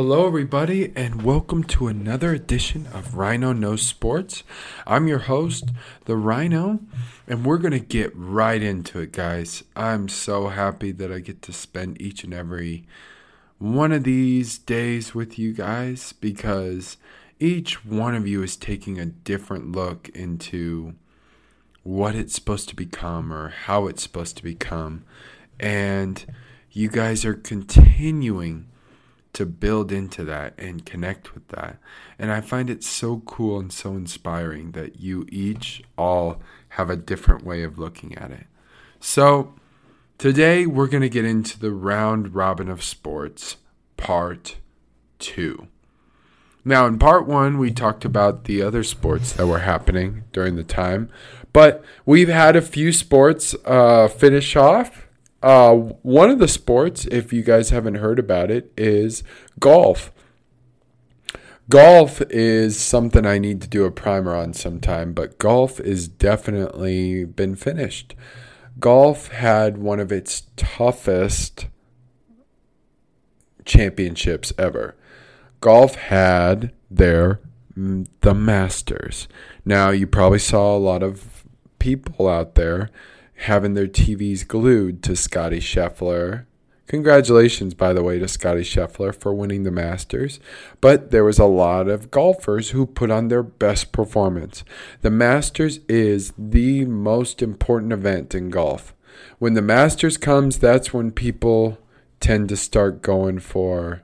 Hello, everybody, and welcome to another edition of Rhino Knows Sports. I'm your host, the Rhino, and we're going to get right into it, guys. I'm so happy that I get to spend each and every one of these days with you guys because each one of you is taking a different look into what it's supposed to become or how it's supposed to become. And you guys are continuing to build into that and connect with that. And I find it so cool and so inspiring that you each all have a different way of looking at it. So today we're going to get into the round robin of sports, part 2. Now in part 1, we talked about the other sports that were happening during the time, but we've had a few sports finish off. One of the sports, if you guys haven't heard about it, is golf. Golf is something I need to do a primer on sometime, but golf is definitely been finished. Golf had one of its toughest championships ever. Golf had the Masters. Now, you probably saw a lot of people out there having their TVs glued to Scottie Scheffler. Congratulations, by the way, to Scottie Scheffler for winning the Masters. But there was a lot of golfers who put on their best performance. The Masters is the most important event in golf. When the Masters comes, that's when people tend to start going for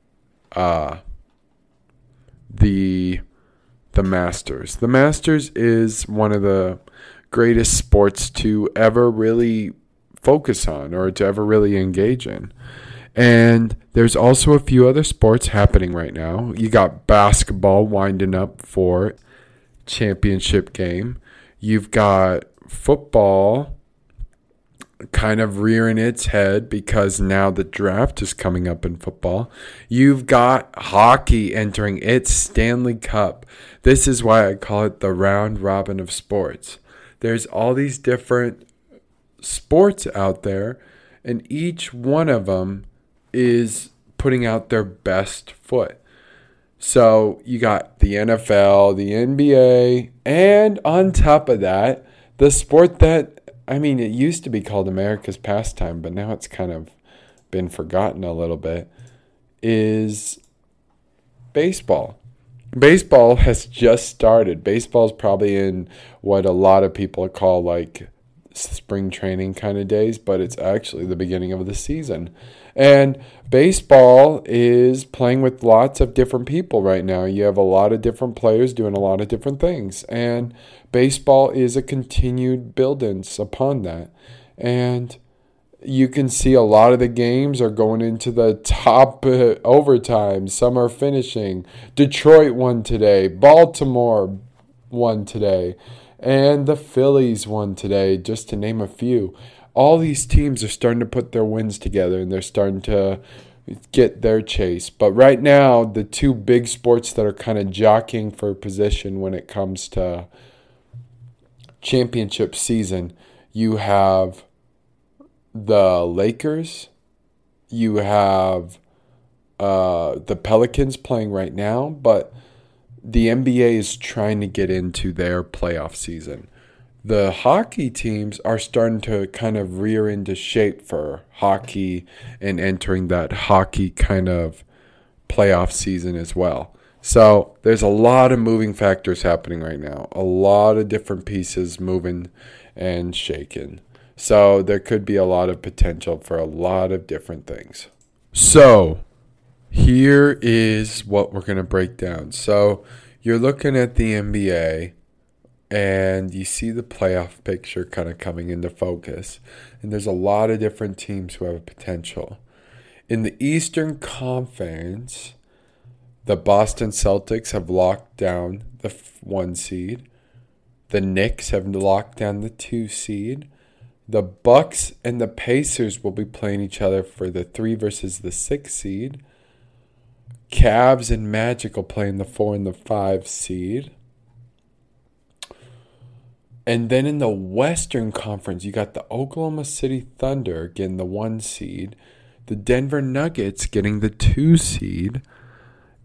the Masters. The Masters is one of the greatest sports to ever really focus on or to ever really engage in. And there's also a few other sports happening right now. You got basketball winding up for championship game. You've got football kind of rearing its head because now the draft is coming up in football. You've got hockey entering its Stanley Cup. This is why I call it the round robin of sports. There's all these different sports out there, and each one of them is putting out their best foot. So you got the NFL, the NBA, and on top of that, the sport that, it used to be called America's pastime, but now it's kind of been forgotten a little bit, is baseball. Baseball has just started. Baseball's probably in what a lot of people call like spring training kind of days, but it's actually the beginning of the season. And baseball is playing with lots of different people right now. You have a lot of different players doing a lot of different things. And baseball is a continued build-ins upon that. And you can see a lot of the games are going into the top overtime. Some are finishing. Detroit won today. Baltimore won today. And the Phillies won today, just to name a few. All these teams are starting to put their wins together, and they're starting to get their chase. But right now, the two big sports that are kind of jockeying for position when it comes to championship season, you have the Lakers, you have the Pelicans playing right now, but the NBA is trying to get into their playoff season. The hockey teams are starting to kind of rear into shape for hockey and entering that hockey kind of playoff season as well. So there's a lot of moving factors happening right now. A lot of different pieces moving and shaking. So there could be a lot of potential for a lot of different things. So here is what we're going to break down. So you're looking at the NBA and you see the playoff picture kind of coming into focus. And there's a lot of different teams who have potential. In the Eastern Conference, the Boston Celtics have locked down the 1 seed. The Knicks have locked down the 2 seed. The Bucks and the Pacers will be playing each other for the 3 versus the 6 seed. Cavs and Magic will play in the 4 and the 5 seed. And then in the Western Conference, you got the Oklahoma City Thunder getting the 1 seed. The Denver Nuggets getting the 2 seed.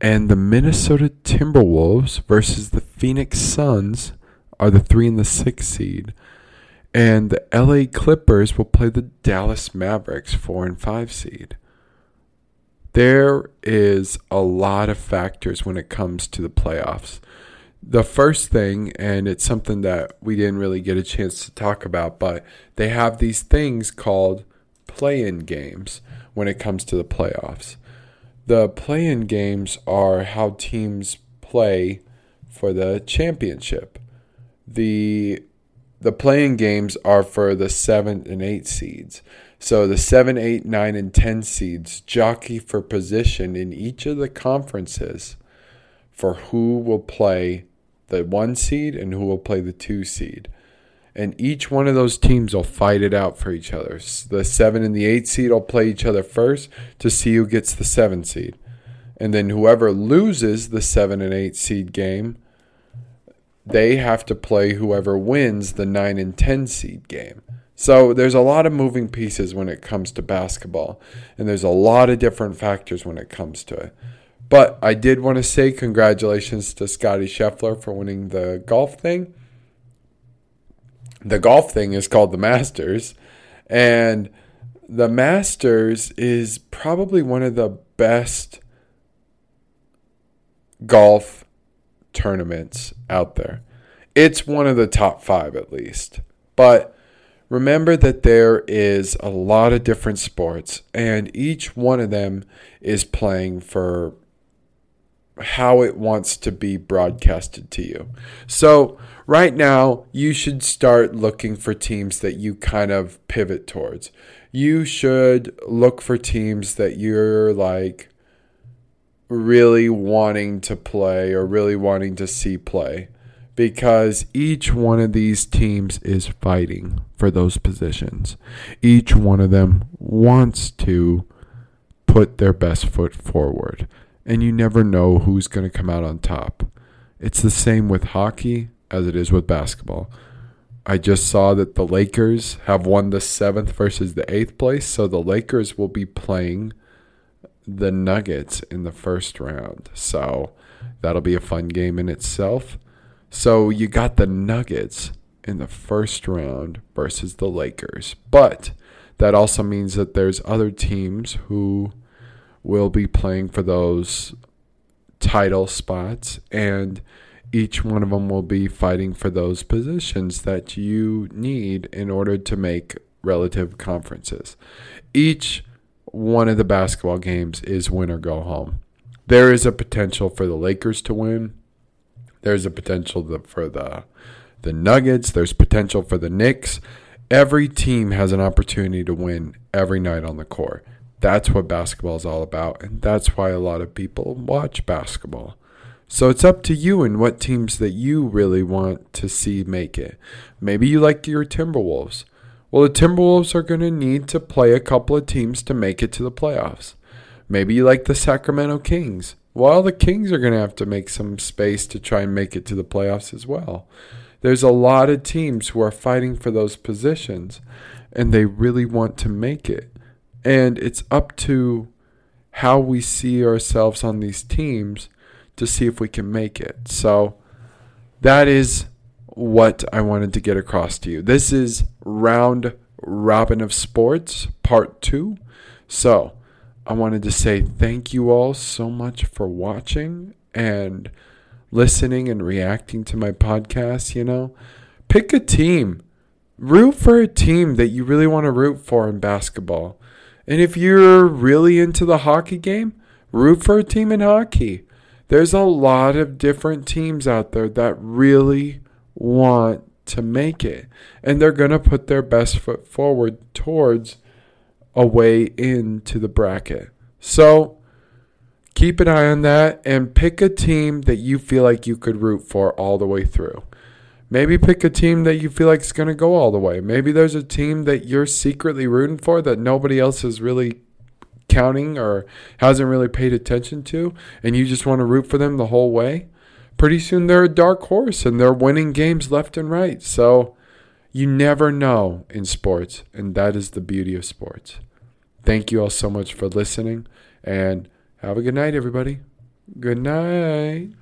And the Minnesota Timberwolves versus the Phoenix Suns are the 3 and the 6 seed. And the LA Clippers will play the Dallas Mavericks, 4 and 5 seed. There is a lot of factors when it comes to the playoffs. The first thing, and it's something that we didn't really get a chance to talk about, but they have these things called play-in games when it comes to the playoffs. The play-in games are how teams play for the championship. The play-in games are for the 7 and 8 seeds. So the 7, 8, 9, and 10 seeds jockey for position in each of the conferences for who will play the 1 seed and who will play the 2 seed. And each one of those teams will fight it out for each other. The 7 and the 8 seed will play each other first to see who gets the 7 seed. And then whoever loses the 7 and 8 seed game, they have to play whoever wins the 9 and 10 seed game. So there's a lot of moving pieces when it comes to basketball. And there's a lot of different factors when it comes to it. But I did want to say congratulations to Scottie Scheffler for winning the golf thing. The golf thing is called the Masters. And the Masters is probably one of the best golf tournaments out there. It's one of the top 5 at least. But remember that there is a lot of different sports. And each one of them is playing for how it wants to be broadcasted to you. So right now, you should start looking for teams that you kind of pivot towards. You should look for teams that you're like really wanting to play or really wanting to see play, because each one of these teams is fighting for those positions. Each one of them wants to put their best foot forward. And you never know who's going to come out on top. It's the same with hockey as it is with basketball. I just saw that the Lakers have won the 7th versus the 8th place. So the Lakers will be playing the Nuggets in the first round. So that'll be a fun game in itself. So you got the Nuggets in the first round versus the Lakers. But that also means that there's other teams who will be playing for those title spots, and each one of them will be fighting for those positions that you need in order to make relative conferences. Each one of the basketball games is win or go home. There is a potential for the Lakers to win. There's a potential for the Nuggets. There's potential for the Knicks. Every team has an opportunity to win every night on the court. That's what basketball is all about, and that's why a lot of people watch basketball. So it's up to you and what teams that you really want to see make it. Maybe you like your Timberwolves. Well, the Timberwolves are going to need to play a couple of teams to make it to the playoffs. Maybe you like the Sacramento Kings. Well, the Kings are going to have to make some space to try and make it to the playoffs as well. There's a lot of teams who are fighting for those positions, and they really want to make it. And it's up to how we see ourselves on these teams to see if we can make it. So that is what I wanted to get across to you. This is Round Robin of Sports, Part 2. So I wanted to say thank you all so much for watching and listening and reacting to my podcast. Pick a team. Root for a team that you really want to root for in basketball. And if you're really into the hockey game, root for a team in hockey. There's a lot of different teams out there that really want to make it. And they're going to put their best foot forward towards a way into the bracket. So keep an eye on that and pick a team that you feel like you could root for all the way through. Maybe pick a team that you feel like is going to go all the way. Maybe there's a team that you're secretly rooting for that nobody else is really counting or hasn't really paid attention to, and you just want to root for them the whole way. Pretty soon they're a dark horse, and they're winning games left and right. So you never know in sports, and that is the beauty of sports. Thank you all so much for listening, and have a good night, everybody. Good night.